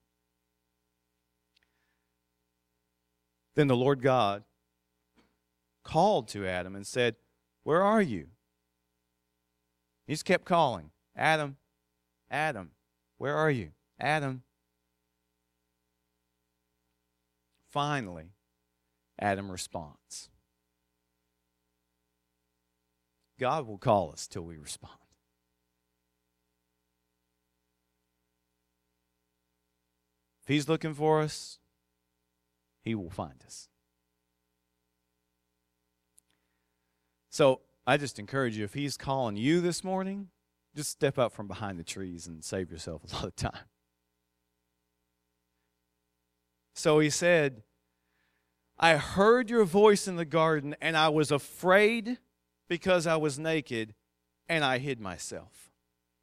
Then the Lord God called to Adam and said, where are you? He just kept calling, Adam, Adam, where are you? Adam. Finally, Adam responds. God will call us till we respond. If He's looking for us, He will find us. So, I just encourage you, if He's calling you this morning, just step out from behind the trees and save yourself a lot of time. So He said, I heard your voice in the garden, and I was afraid because I was naked, and I hid myself.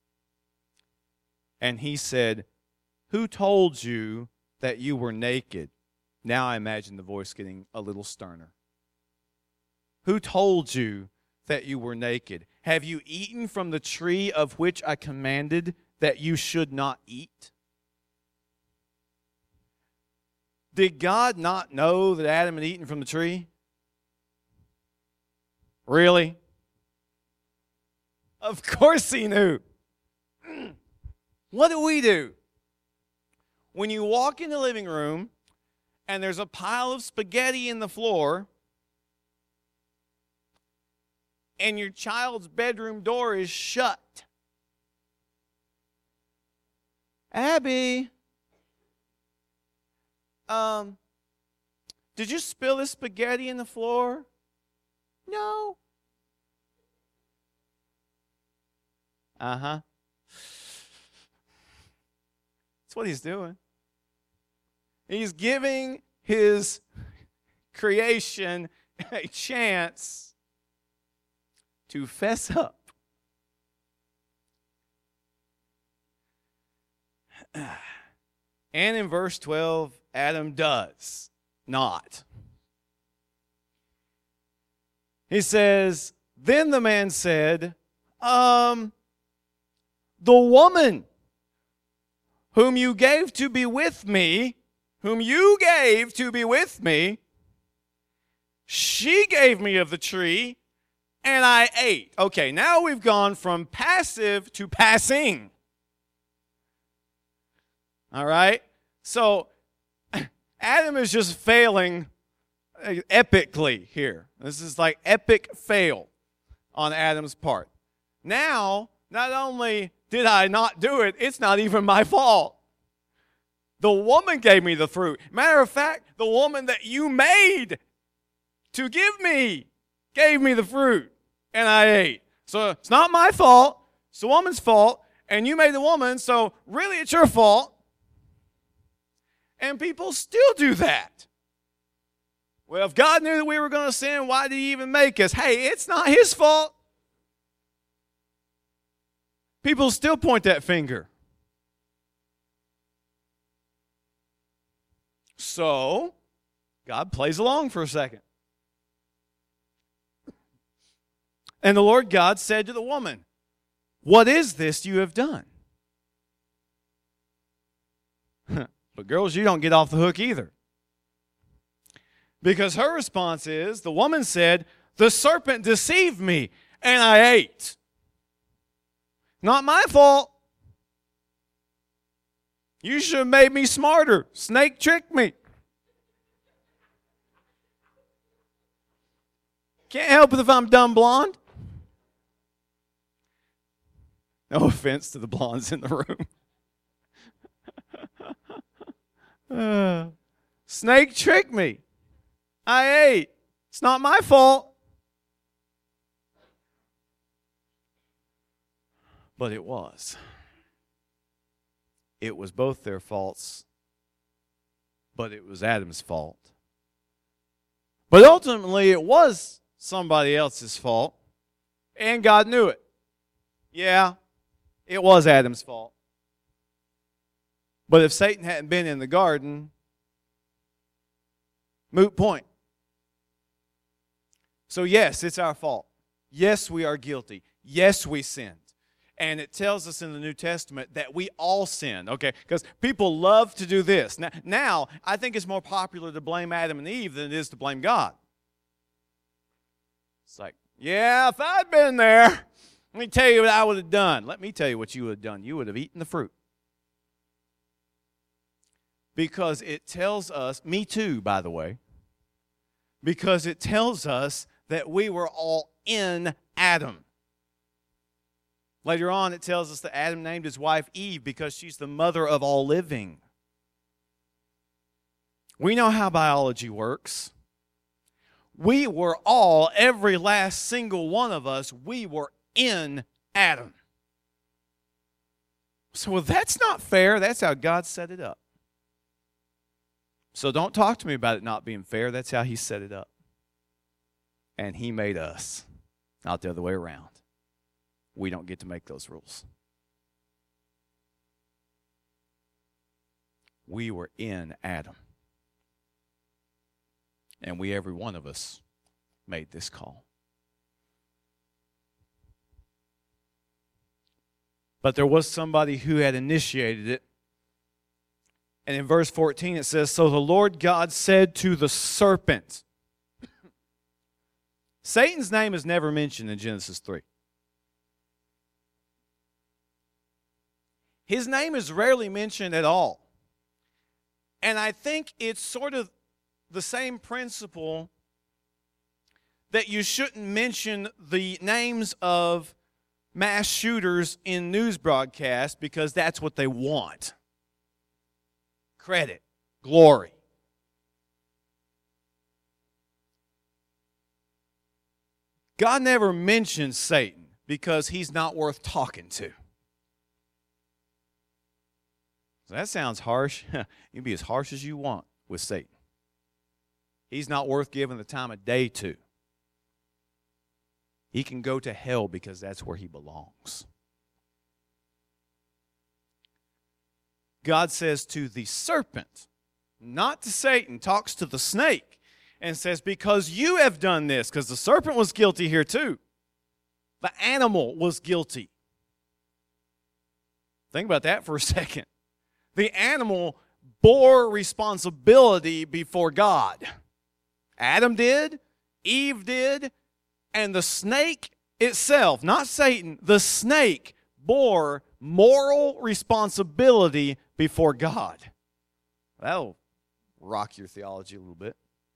And He said, who told you that you were naked? Now I imagine the voice getting a little sterner. Who told you that you were naked? Have you eaten from the tree of which I commanded that you should not eat? Did God not know that Adam had eaten from the tree? Really? Of course He knew. What do? When you walk in the living room and there's a pile of spaghetti in the floor, and your child's bedroom door is shut. Abby, did you spill this spaghetti in the floor? No. Uh-huh. That's what He's doing. He's giving His creation a chance to fess up. And in verse 12, Adam does not. He says, Then the man said, the woman whom you gave to be with me, she gave me of the tree, and I ate. Okay, now we've gone from passive to passing. All right? So Adam is just failing epically here. This is like epic fail on Adam's part. Now, not only did I not do it, it's not even my fault. The woman gave me the fruit. Matter of fact, the woman that you made to give me gave me the fruit, and I ate. So it's not my fault. It's the woman's fault, and you made the woman, so really it's your fault. And people still do that. Well, if God knew that we were going to sin, why did he even make us? Hey, it's not his fault. People still point that finger. So, God plays along for a second. And the Lord God said to the woman, "What is this you have done?" But girls, you don't get off the hook either. Because her response is, the woman said, "The serpent deceived me, and I ate." Not my fault. You should have made me smarter. Snake tricked me. Can't help it if I'm dumb blonde. No offense to the blondes in the room. Snake tricked me. I ate. It's not my fault. But it was. It was both their faults, but it was Adam's fault. But ultimately, it was somebody else's fault, and God knew it. Yeah, it was Adam's fault. But if Satan hadn't been in the garden, moot point. So yes, it's our fault. Yes, we are guilty. Yes, we sinned. And it tells us in the New Testament that we all sin, okay? Because people love to do this. Now, I think it's more popular to blame Adam and Eve than it is to blame God. It's like, yeah, if I'd been there, let me tell you what I would have done. Let me tell you what you would have done. You would have eaten the fruit. Because it tells us, me too, by the way, because it tells us that we were all in Adam. Later on, it tells us that Adam named his wife Eve because she's the mother of all living. We know how biology works. We were all, every last single one of us, we were in Adam. So well, that's not fair. That's how God set it up. So don't talk to me about it not being fair. That's how he set it up. And he made us, not the other way around. We don't get to make those rules. We were in Adam. And every one of us, made this call. But there was somebody who had initiated it. And in verse 14 it says, "So the Lord God said to the serpent." Satan's name is never mentioned in Genesis 3. His name is rarely mentioned at all. And I think it's sort of the same principle that you shouldn't mention the names of mass shooters in news broadcasts because that's what they want. Credit, glory. God never mentions Satan because he's not worth talking to. So that sounds harsh. You can be as harsh as you want with Satan. He's not worth giving the time of day to. He can go to hell because that's where he belongs. God says to the serpent, not to Satan, talks to the snake and says, because you have done this, because the serpent was guilty here too. The animal was guilty. Think about that for a second. The animal bore responsibility before God. Adam did, Eve did, and the snake itself, not Satan, the snake bore moral responsibility before God. That'll rock your theology a little bit.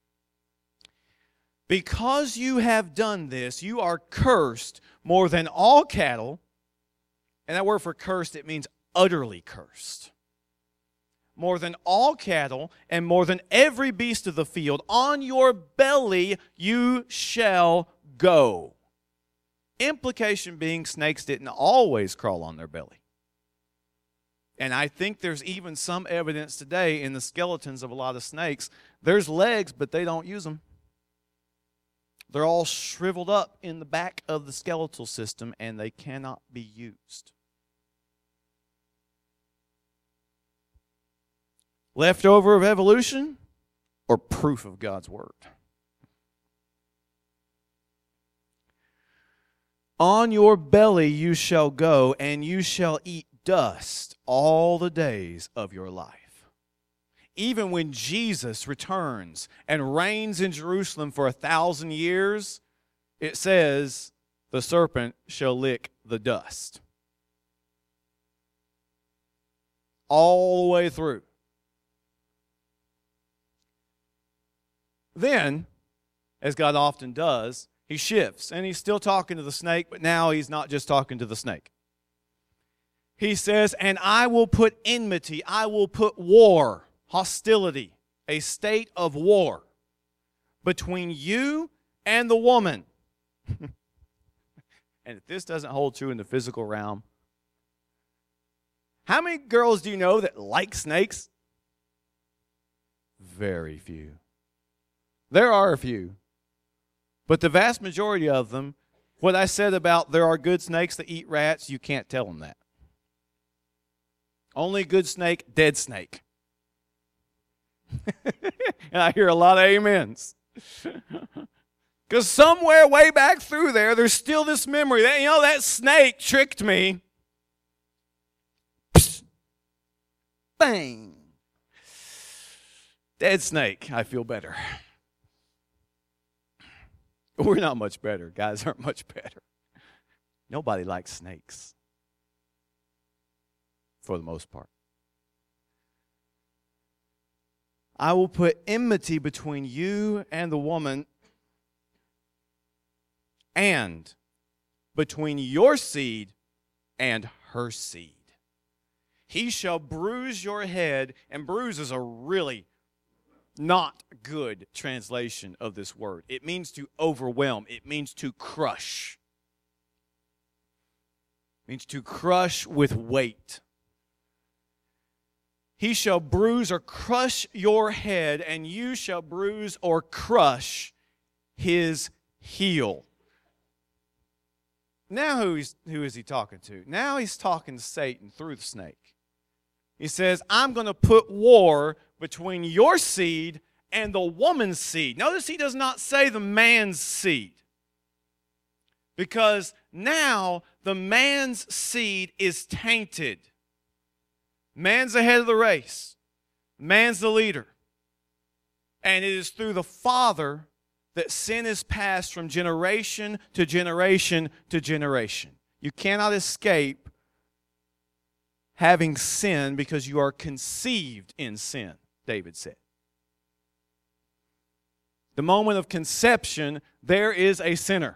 Because you have done this, you are cursed more than all cattle. And that word for cursed, it means utterly cursed. More than all cattle and more than every beast of the field. On your belly you shall go. Implication being snakes didn't always crawl on their belly. And I think there's even some evidence today in the skeletons of a lot of snakes. There's legs, but they don't use them. They're all shriveled up in the back of the skeletal system, and they cannot be used. Leftover of evolution or proof of God's word? On your belly you shall go, and you shall eat dust all the days of your life. Even when Jesus returns and reigns in Jerusalem for 1,000 years, it says the serpent shall lick the dust. All the way through. Then, as God often does, he shifts, and he's still talking to the snake, but now he's not just talking to the snake. He says, and I will put enmity, I will put war, hostility, a state of war between you and the woman. And if this doesn't hold true in the physical realm, how many girls do you know that like snakes? Very few. There are a few. But the vast majority of them, what I said about there are good snakes that eat rats, you can't tell them that. Only good snake, dead snake. And I hear a lot of amens. Because somewhere way back through there, there's still this memory that, that snake tricked me. Psst. Bang. Dead snake, I feel better. We're not much better. Guys aren't much better. Nobody likes snakes. For the most part. I will put enmity between you and the woman, and between your seed and her seed. He shall bruise your head, and bruise is a really not good translation of this word. It means to overwhelm. It means to crush. It means to crush with weight. He shall bruise or crush your head, and you shall bruise or crush his heel. Now who is he talking to? Now he's talking to Satan through the snake. He says, I'm going to put war between your seed and the woman's seed. Notice he does not say the man's seed. Because now the man's seed is tainted. Man's the head of the race. Man's the leader. And it is through the father that sin is passed from generation to generation to generation. You cannot escape having sin because you are conceived in sin, David said. The moment of conception, there is a sinner.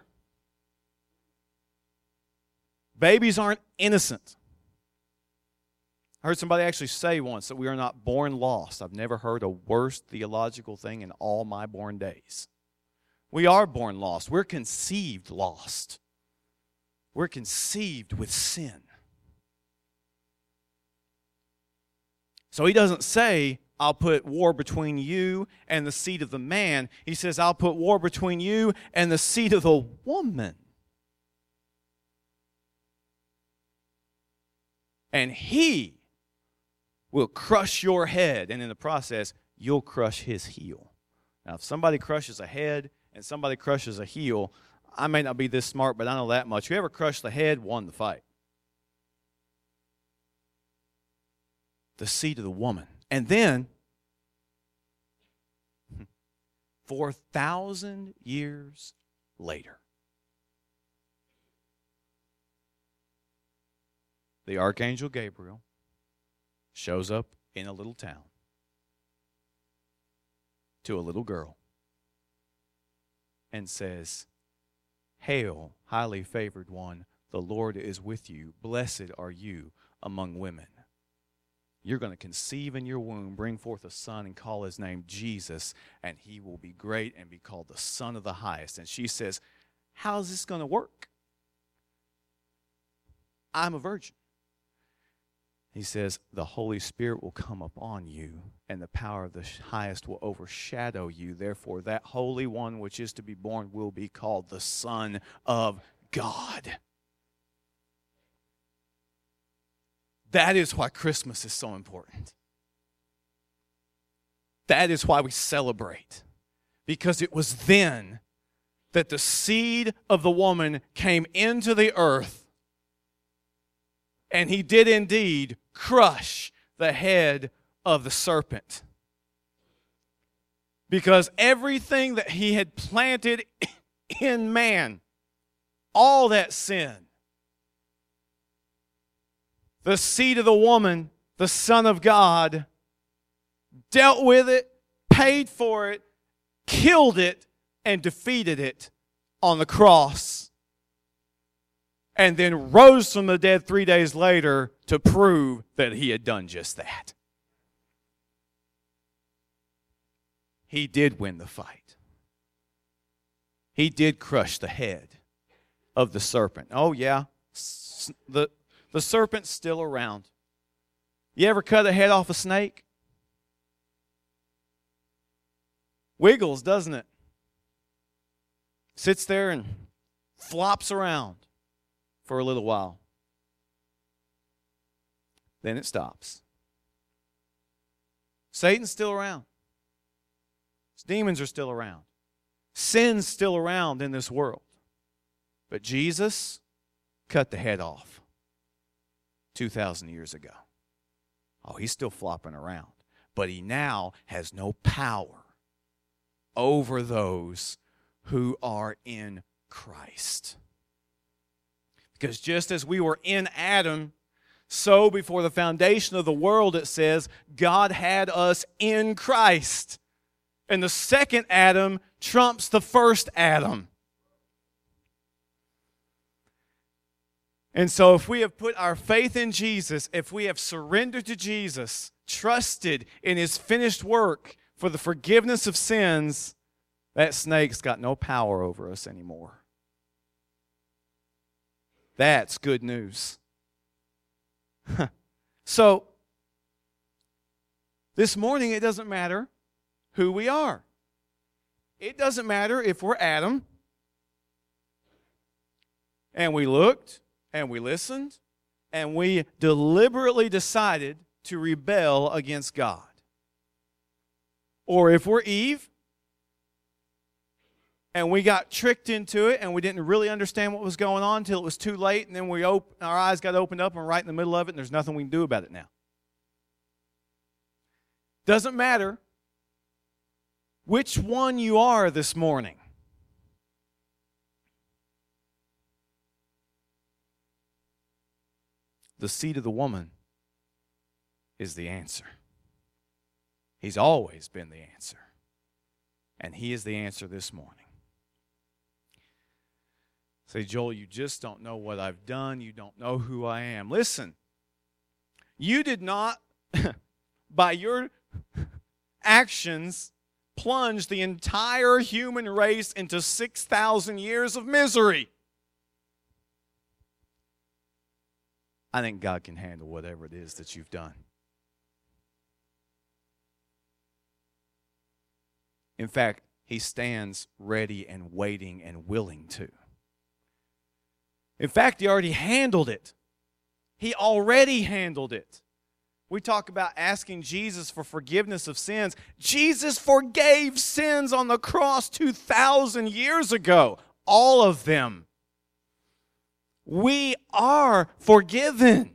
Babies aren't innocent. I heard somebody actually say once that we are not born lost. I've never heard a worse theological thing in all my born days. We are born lost. We're conceived lost. We're conceived with sin. So he doesn't say, I'll put war between you and the seed of the man. He says, I'll put war between you and the seed of the woman. And he will crush your head, and in the process, you'll crush his heel. Now, if somebody crushes a head and somebody crushes a heel, I may not be this smart, but I know that much. Whoever crushed the head won the fight. The seed of the woman. And then, 4,000 years later, the archangel Gabriel shows up in a little town to a little girl and says, "Hail, highly favored one, the Lord is with you. Blessed are you among women. You're going to conceive in your womb, bring forth a son, and call his name Jesus, and he will be great and be called the Son of the Highest." And she says, "How's this going to work? I'm a virgin." He says, "The Holy Spirit will come upon you, and the power of the Highest will overshadow you. Therefore, that Holy One which is to be born will be called the Son of God." That is why Christmas is so important. That is why we celebrate. Because it was then that the seed of the woman came into the earth, and he did indeed crush the head of the serpent. Because everything that he had planted in man, all that sin, the seed of the woman, the Son of God, dealt with it, paid for it, killed it, and defeated it on the cross. And then rose from the dead 3 days later to prove that he had done just that. He did win the fight. He did crush the head of the serpent. Oh yeah, the serpent's still around. You ever cut a head off a snake? Wiggles, doesn't it? Sits there and flops around for a little while. Then it stops. Satan's still around. His demons are still around. Sin's still around in this world. But Jesus cut the head off 2,000 years ago. Oh, he's still flopping around. But he now has no power over those who are in Christ. Because just as we were in Adam, so before the foundation of the world, it says, God had us in Christ. And the second Adam trumps the first Adam. And so if we have put our faith in Jesus, if we have surrendered to Jesus, trusted in his finished work for the forgiveness of sins, that snake's got no power over us anymore. That's good news. So, this morning it doesn't matter who we are. It doesn't matter if we're Adam and we looked and we listened and we deliberately decided to rebel against God. Or if we're Eve and we got tricked into it and we didn't really understand what was going on until it was too late, and then our eyes got opened up and we're right in the middle of it and there's nothing we can do about it now. Doesn't matter which one you are this morning. The seed of the woman is the answer. He's always been the answer. And he is the answer this morning. Say, Joel, you just don't know what I've done. You don't know who I am. Listen, you did not, by your actions, plunge the entire human race into 6,000 years of misery. I think God can handle whatever it is that you've done. In fact, he stands ready and waiting and willing to. In fact, he already handled it. He already handled it. We talk about asking Jesus for forgiveness of sins. Jesus forgave sins on the cross 2,000 years ago. all of them. We are forgiven.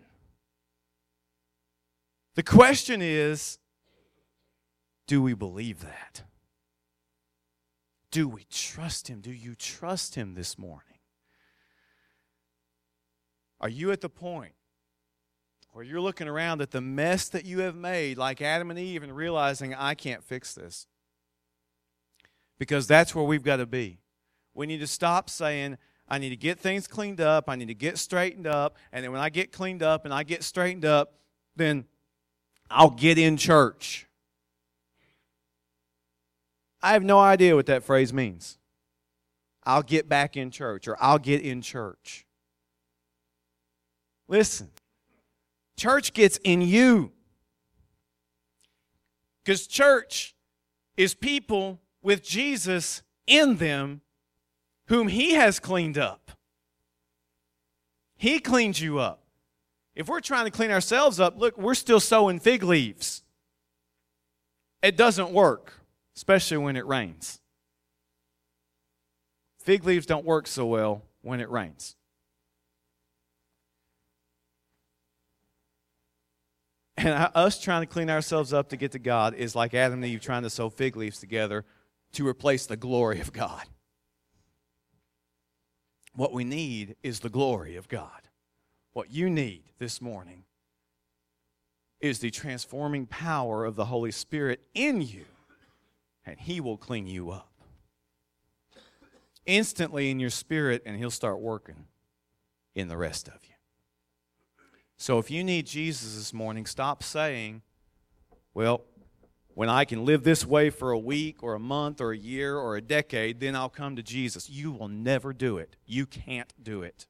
The question is, do we believe that? Do we trust Him? Do you trust Him this morning? Are you at the point where you're looking around at the mess that you have made, like Adam and Eve, and realizing, I can't fix this? Because that's where we've got to be. We need to stop saying, I need to get things cleaned up, I need to get straightened up, and then when I get cleaned up and I get straightened up, then I'll get in church. I have no idea what that phrase means. I'll get back in church, or I'll get in church. Listen, church gets in you. Because church is people with Jesus in them whom He has cleaned up. He cleans you up. If we're trying to clean ourselves up, look, we're still sowing fig leaves. It doesn't work, especially when it rains. Fig leaves don't work so well when it rains. And us trying to clean ourselves up to get to God is like Adam and Eve trying to sew fig leaves together to replace the glory of God. What we need is the glory of God. What you need this morning is the transforming power of the Holy Spirit in you, and He will clean you up instantly in your spirit, and He'll start working in the rest of you. So if you need Jesus this morning, stop saying, well, when I can live this way for a week or a month or a year or a decade, then I'll come to Jesus. You will never do it. You can't do it.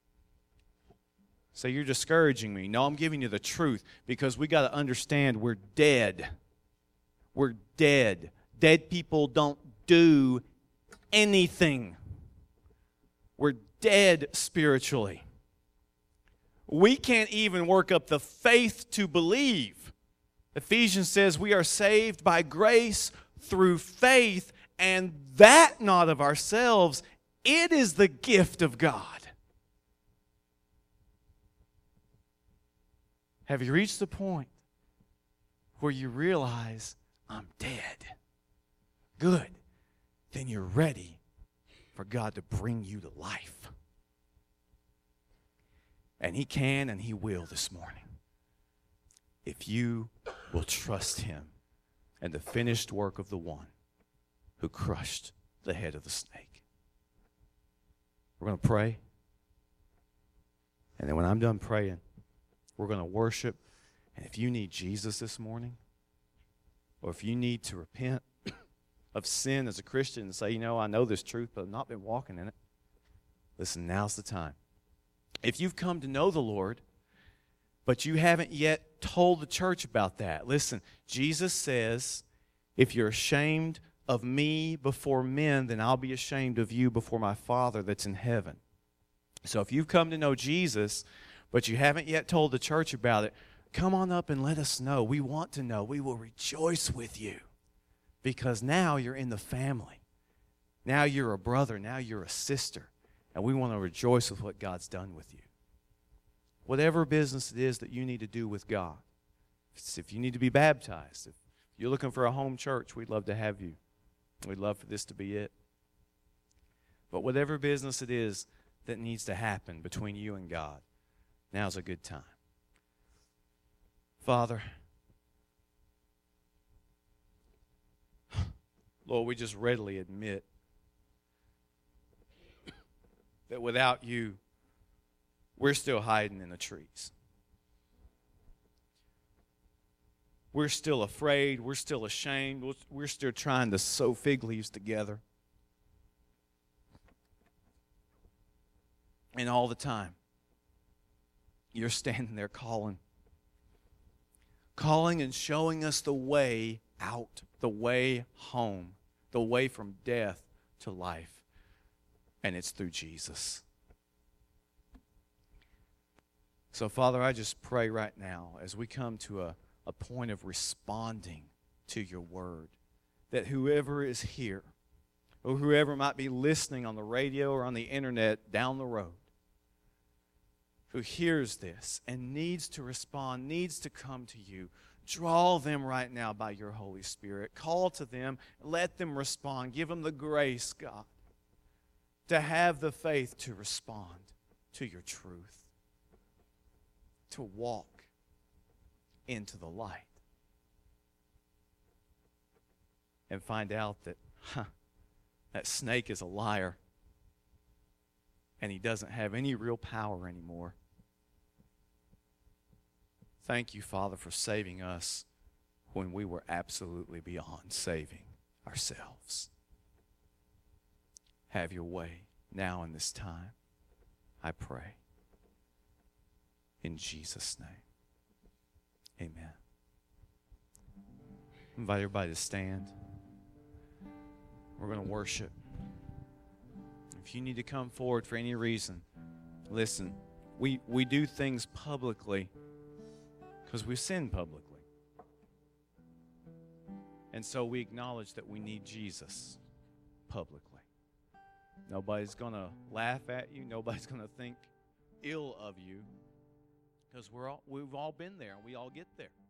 So you're discouraging me. No, I'm giving you the truth, because we got to understand we're dead. We're dead. Dead people don't do anything. We're dead spiritually. We can't even work up the faith to believe. Ephesians says we are saved by grace through faith, and that not of ourselves. It is the gift of God. Have you reached the point where you realize, I'm dead? Good. Then you're ready for God to bring you to life. And He can and He will this morning, if you will trust Him and the finished work of the one who crushed the head of the snake. We're going to pray. And then when I'm done praying, we're going to worship. And if you need Jesus this morning, or if you need to repent of sin as a Christian and say, I know this truth, but I've not been walking in it, listen, now's the time. If you've come to know the Lord, but you haven't yet told the church about that, listen, Jesus says, if you're ashamed of me before men, then I'll be ashamed of you before my Father that's in heaven. So if you've come to know Jesus, but you haven't yet told the church about it, come on up and let us know. We want to know. We will rejoice with you, because now you're in the family. Now you're a brother. Now you're a sister. And we want to rejoice with what God's done with you. Whatever business it is that you need to do with God. If you need to be baptized, if you're looking for a home church, we'd love to have you. We'd love for this to be it. But whatever business it is that needs to happen between you and God, now's a good time. Father, Lord, we just readily admit that without you, we're still hiding in the trees. We're still afraid. We're still ashamed. We're still trying to sew fig leaves together. And all the time, you're standing there calling and showing us the way out, the way home, the way from death to life. And it's through Jesus. So, Father, I just pray right now as we come to a point of responding to your word, that whoever is here or whoever might be listening on the radio or on the internet down the road, who hears this and needs to respond, needs to come to you, draw them right now by your Holy Spirit. Call to them, let them respond. Give them the grace, God, to have the faith to respond to your truth, to walk into the light, and find out that, that snake is a liar and he doesn't have any real power anymore. Thank you, Father, for saving us when we were absolutely beyond saving ourselves. Have your way now in this time, I pray. In Jesus' name, amen. I invite everybody to stand. We're going to worship. If you need to come forward for any reason, listen, we do things publicly because we sin publicly. And so we acknowledge that we need Jesus publicly. Nobody's going to laugh at you. Nobody's going to think ill of you because we've all been there and we all get there.